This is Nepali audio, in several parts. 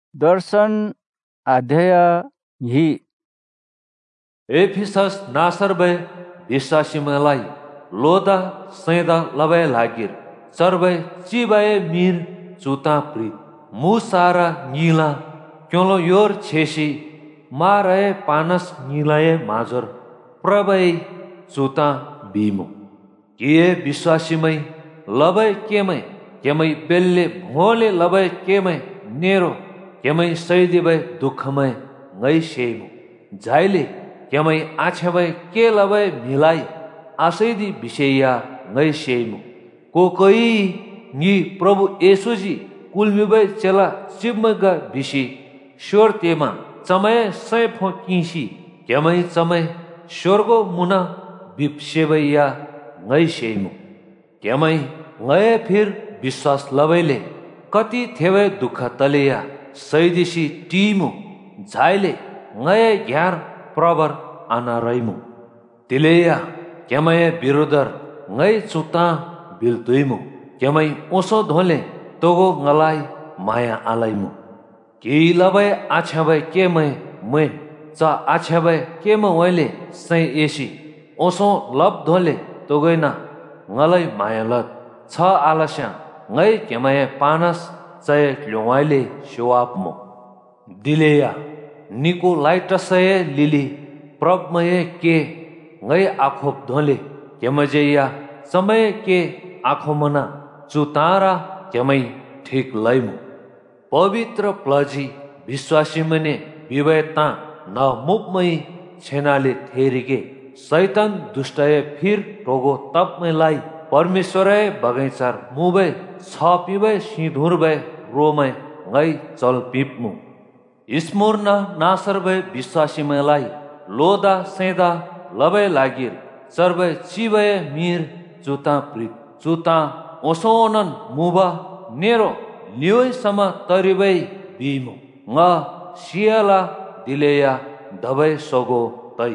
दर्शन अध्याय ही एफिसस नासरबै विश्वासीमलाई लोदा सैदा लबै लागिर चरबै चिबाए मिर चुता प्रीत मुसारा नीला क्योलो योर छेसी मारए पानस नीलाए माजर प्रबै चुता बीमो किए विश्वासीमै लबै केमै बेल्ले भोले लबै केमै नेरो केमै सैदिबै दुःखमै ngै सेमो झाइले केमै आछेबै के लबै मिलाई आसैदी विषया ngै सेमो कोही नि प्रभु येशुजी कुलमिबै चेला चिबमगा बिसी श्वर तेमा चमय सैफो किसी केमै चमय स्वर्गो मुना बिप्सेबैया ngै सेमो केमै ngै फिर विश्वास लबैले कति थेवै दुःख तलेया सैदिसी टीमु झाइले ngै ग्यार प्रबर आना रैमु तिलेया केमै बिरुदर ngै चुता बिल्तुइमु केमै ओसो धोले तोगो ngलाई माया आलैमु कि लबै आछ्याबै केमै मैन च आछ्याबै केमै वैले सै एसी ओसो लब धोले तोगैना ngलै माया लत छ आलस्या ngै केमै पानस चय ल्योवाइले शिवापमु दिलेया निको लाइटसय लिली प्रबमय के ngै आखोप धोले केमजेया समय के आखोमना चुतारा केमै ठीक लैमु पवित्र प्लजी विश्वासी मने विवेता न मुपमै छेनाले थेरिगे शैतान दुष्टय फिर टोगो तपमै परमेश्वरय बगैँचार मुबै छ पिबै सिँधुरबै रोमै ngै चल पिप्मु स्मुर्ना नासरबै विश्वासीमैलाई लोदा सेदा लबै लागिर चरबै चिबै मिर चुता प्रीत चुता ओसोनन मुबा नेरो लियोइसम तरिबै बिमु ng सियाला दिलेया दबै सोगो तै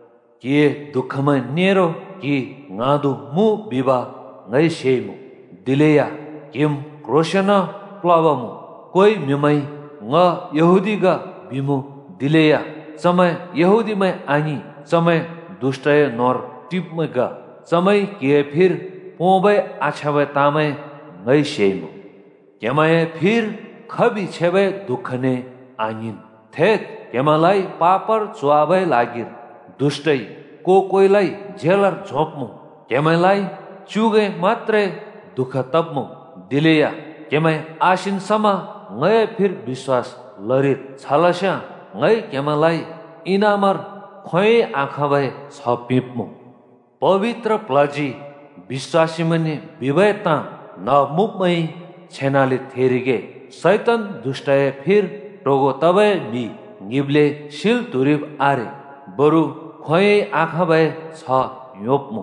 के दुःखमै नेरो कि ngadu मु बिबा ngै सेमु दिलेया किम क्रोशन प्लवमु कोइ मिमै ng यहुदीगा बिमु दिलेया समय यहुदीमै आनी समय दुष्टय नर टिपमगा समय के फिर पोबै आछबै तामै ngै सेमु केमै फिर खबी छेबै दुःखने आनिन थेत केमलाई पापर चुवाबै लागिर दुष्टै कोइलाई झेलर झोप्मु केमैलाई चुगे मात्रै दुःख तप्मु दिलेया केमै आसिनसम्म ngै फिर विश्वास लरित छलस्या ngै केमलाई इनामर खोइ आँखाबै छ पिप्मु पवित्र प्लजी विश्वासी मने विवेता न मुपमै छेनाले थेरिगे शैतान दुष्टय फिर टोगो तबै बि गिब्ले शिल तुरिब आरे बरु खोइ आँखाबै छ योप्मु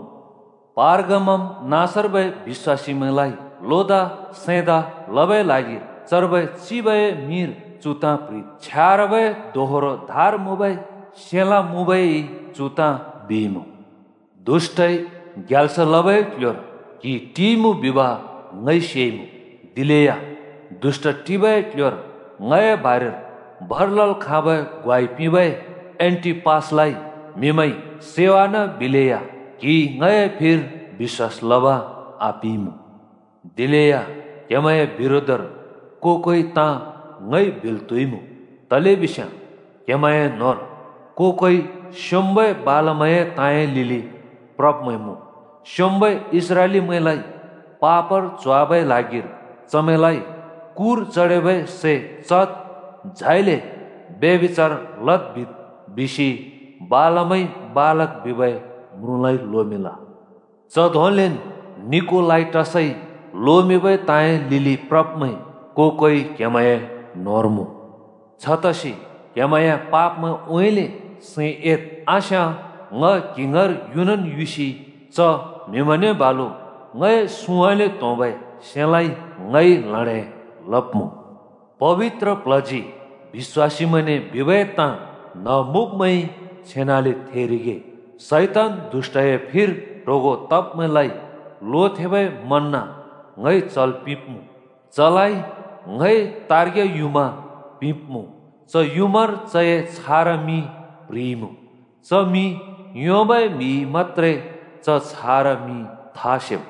पारगमम नासरबै विश्वासी मलाई लोदा सेदा लबै लागिर चरबै चिबै मिर चुता प्रीत छ्यारबै दोहोरो धार मुबै सेला मुबै चुता बिमु दुष्टै ग्याल्स लबै क्योर कि टिमु विवाह ngै सेमु दिलेया दुष्ट टिबै क्योर ngै बारेर भरलल खाबै ग्वाइ पिबै एन्टी पासलाई मिमै सेवा न बिलेया कि ngै फिर विश्वास लबा आपिमु दिलेया केमै बिरोधर कोइ ता ngै बिल्तुइमु तले बिस्या केमै नर कोइ सोम्बै बालमय ताए लिली प्रपमैमु सोम्बै इस्राएली मैलाई पापर चुवाबै लागिर चमेलाई कुर चढेबै से चत झाइले बेविचार लत बिसी बालमै बालक बिबै मृलाई लोमिला चधोलेन निकोलाइटसै लोमिबै ताए लिली प्रपमै कोइ केमय नर्मु छतसी केमय पापमा उहिले से एत आशा ng किंगर युनन युसी च मिमने बालो ngै सुवाले तोबै सेलाई ngै लडे लप्मु पवित्र प्लजी विश्वासी मने विवेता न मुपमै छेनाले थेरिगे शैतान दुष्टय फिर टोगो तपमै लोथेबै मन्ना ngै चल पिप्मु चलाई ngै तार्गे युमा पिप्मु च युमर चये छारा मी प्रिमु च मी योबै मी मत्रे च छारा मी थासेम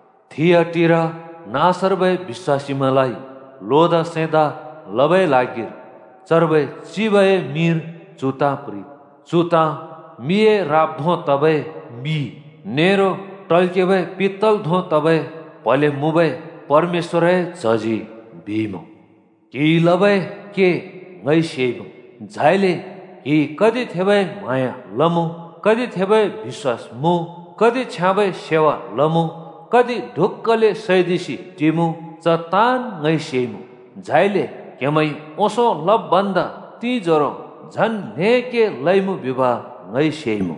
थियटिर नासरबै विश्वासी मलाई लोदा सेदा लबै लागिर चरबै चिबै मिर चुता प्रि चुता मिए राप धो तबै मी नेरो टल्केबै पित्तल धो तबै भले मुबै परमेश्वर जजी भीमो कि लबै के ngै सेबु झाइले कि कति थेबै माया लमु कति थेबै विश्वास मु कति छ्याबै सेवा लमु कति ढुक्कले सैदिसी टिमु चतान ngै सेमु झाइले केमै ओसो लब बन्द ती जरो झन नेके लैमु विवाह ngै सेमु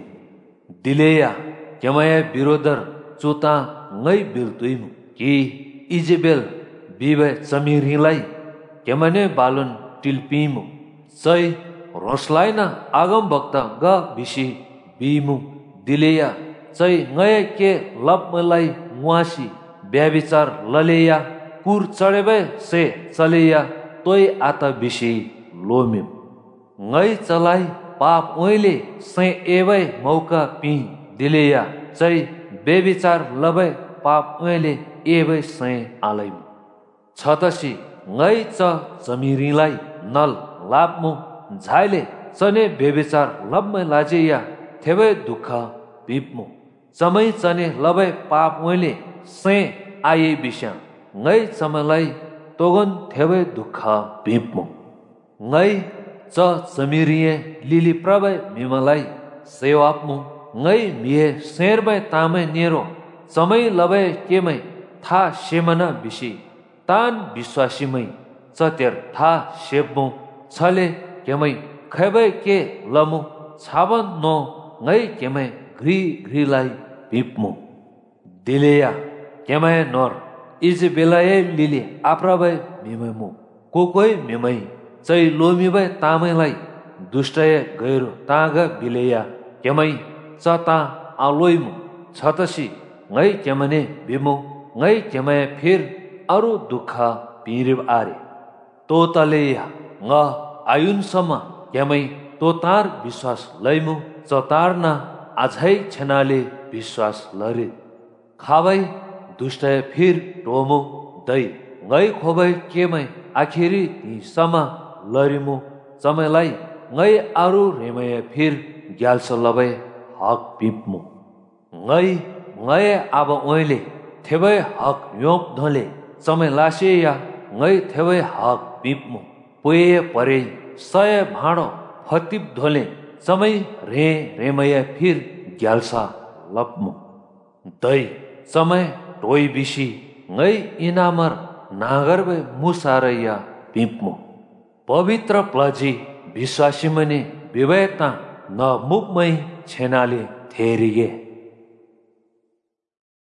दिलेया केमय बिरोधर चुता ngै बिल्तुइमु कि इजेबेल बिबे चमिरीलाई केमने बालुन टिल्पिमु चै रोसलाई न आगम भक्त ग बिसी बिमु दिलेया चै ngय के लपमलाई मुआसी व्याभिचार ललेया कुर चढेबे से चलेया तोय आत बिसी लोमिम ngै चलाई पाप ओइले से एबै मौका पि दिलेया चै बेविचार लबै पाप ओइले एबै से आलैम छतसी ngै च जमिरीलाई नल लापमु झाइले चने बेविचार लब्मै लाजेया थेबै दुःख पिप्मु चमै चने लबै पाप ओइले से आए बिस्या ngै चमलाई तोगन थेबै दुःख पिप्मु ngै च जमिरिए लिली प्रबै मिमलाई सेवाप्मु ngै मिए शेरबै तामै नेरो चमै लबै केमै था सेमना बिसी तान विश्वासीमै चतेर था सेब्मु छले केमै खैबै के लमु छाबन नो ngै केमै घ्री घ्रीलाई पिप्मु दिलेया केमै नोर इजबेलाए लिली आप्रबै मिमैमु कोकोइ मिमै चै लोमिबै तामैलाई दुष्टय गैरो ताग बिलेया केमै चता आलोइमु छतसी ngै केमने बिमु ngै केमै फिर अरु दुःख पिरिब आरे तो तलेया ng आयुनसम्म केमै तो तार विश्वास लैमु चतार न आझै छेनाले विश्वास लरे खाबै दुष्टय फिर टोमु दै ngै खोबै केमै आखिरी ती समा लरिमु चमैलाई ngै आरु रेमय फिर ग्याल्स लबै हक पिप्मु ngै आब ओइले थेबै हक योप धोले चमै लासेया ngै थेबै हक पिप्मु पुए परे सय भाँडो फतिप धोले चमै रेमय फिर ग्याल्सा लप्मु दै चमै टोइ बिसी ngै इनामर नागरबै मुसारैया पिप्मु पवित्र प्लजी विश्वासी मने विवेकता न मुखमै छेनाले थेरिगे